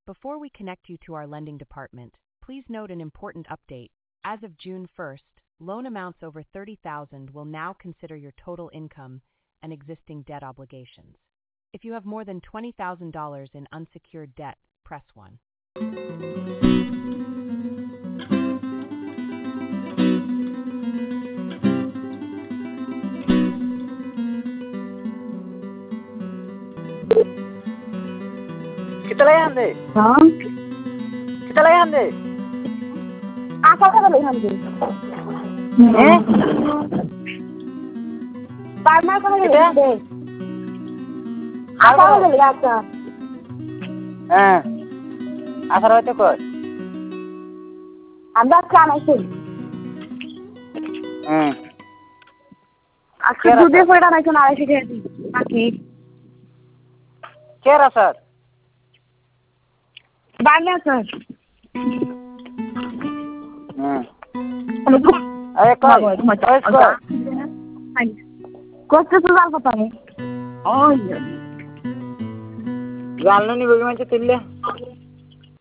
Before we connect you to our lending department, please note an important update. As of June 1st, loan amounts over $30,000 will now consider your total income and existing debt obligations. If you have more than $20,000 in unsecured debt, press 1. कितना लगे हमने? हाँ कितना लगे हमने? आशा का लगे हमने हैं? पार्टनर का लगे कितना? हमने आशा का लगे आशा हाँ आशा रहते कोई हम बात करना है हाँ अच्छा दूसरे कोई डालना चुना रहे थे बाकी क्या रहा सर बारह सर अरे कौन कुछ तो सुधार पता नहीं जानलो नहीं बगी म्हणजे तिल्ले